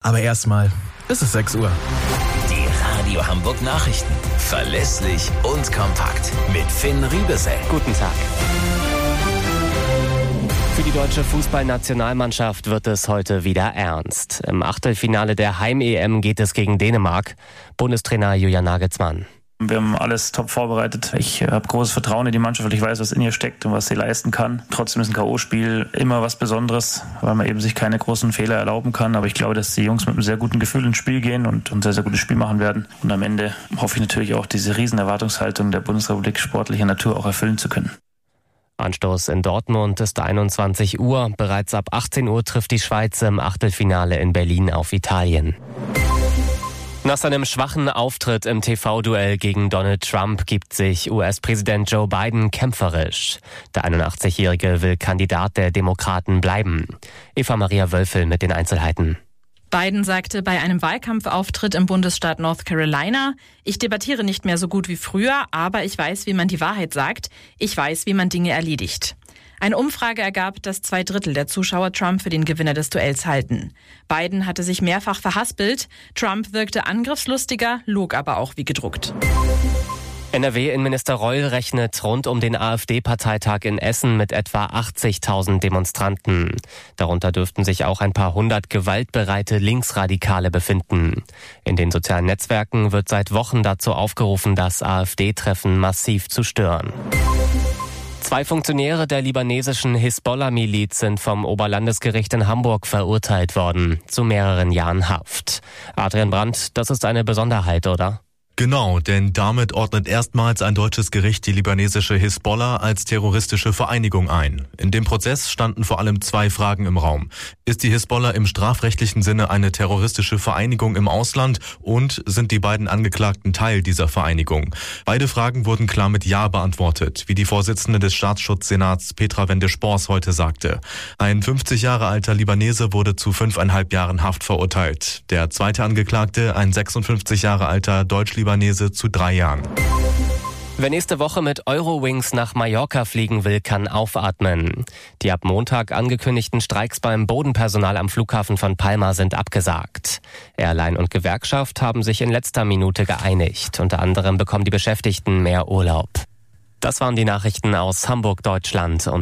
Aber erstmal ist es 6 Uhr. Die Radio Hamburg Nachrichten. Verlässlich und kompakt. Mit Finn Riebesell. Guten Tag. Für die deutsche Fußballnationalmannschaft wird es heute wieder ernst. Im Achtelfinale der Heim-EM geht es gegen Dänemark. Bundestrainer Julian Nagelsmann. Wir haben alles top vorbereitet. Ich habe großes Vertrauen in die Mannschaft, weil ich weiß, was in ihr steckt und was sie leisten kann. Trotzdem ist ein K.O.-Spiel immer was Besonderes, weil man eben sich keine großen Fehler erlauben kann. Aber ich glaube, dass die Jungs mit einem sehr guten Gefühl ins Spiel gehen und ein sehr, sehr gutes Spiel machen werden. Und am Ende hoffe ich natürlich auch, diese riesen Erwartungshaltung der Bundesrepublik sportlicher Natur auch erfüllen zu können. Anstoß in Dortmund ist 21 Uhr. Bereits ab 18 Uhr trifft die Schweiz im Achtelfinale in Berlin auf Italien. Nach seinem schwachen Auftritt im TV-Duell gegen Donald Trump gibt sich US-Präsident Joe Biden kämpferisch. Der 81-Jährige will Kandidat der Demokraten bleiben. Eva-Maria Wölfel mit den Einzelheiten. Biden sagte bei einem Wahlkampfauftritt im Bundesstaat North Carolina: Ich debattiere nicht mehr so gut wie früher, aber ich weiß, wie man die Wahrheit sagt. Ich weiß, wie man Dinge erledigt. Eine Umfrage ergab, dass 2/3 der Zuschauer Trump für den Gewinner des Duells halten. Biden hatte sich mehrfach verhaspelt. Trump wirkte angriffslustiger, log aber auch wie gedruckt. NRW-Innenminister Reul rechnet rund um den AfD-Parteitag in Essen mit etwa 80.000 Demonstranten. Darunter dürften sich auch ein paar hundert gewaltbereite Linksradikale befinden. In den sozialen Netzwerken wird seit Wochen dazu aufgerufen, das AfD-Treffen massiv zu stören. 2 Funktionäre der libanesischen Hisbollah-Miliz sind vom Oberlandesgericht in Hamburg verurteilt worden, zu mehreren Jahren Haft. Adrian Brandt, das ist eine Besonderheit, oder? Genau, denn damit ordnet erstmals ein deutsches Gericht die libanesische Hisbollah als terroristische Vereinigung ein. In dem Prozess standen vor allem 2 Fragen im Raum. Ist die Hisbollah im strafrechtlichen Sinne eine terroristische Vereinigung im Ausland und sind die beiden Angeklagten Teil dieser Vereinigung? Beide Fragen wurden klar mit Ja beantwortet, wie die Vorsitzende des Staatsschutzsenats Petra Wende-Spors heute sagte. Ein 50 Jahre alter Libanese wurde zu 5,5 Jahren Haft verurteilt. Der zweite Angeklagte, ein 56 Jahre alter Deutsch-Libanese, zu 3 Jahren. Wer nächste Woche mit Eurowings nach Mallorca fliegen will, kann aufatmen. Die ab Montag angekündigten Streiks beim Bodenpersonal am Flughafen von Palma sind abgesagt. Airline und Gewerkschaft haben sich in letzter Minute geeinigt. Unter anderem bekommen die Beschäftigten mehr Urlaub. Das waren die Nachrichten aus Hamburg, Deutschland. Und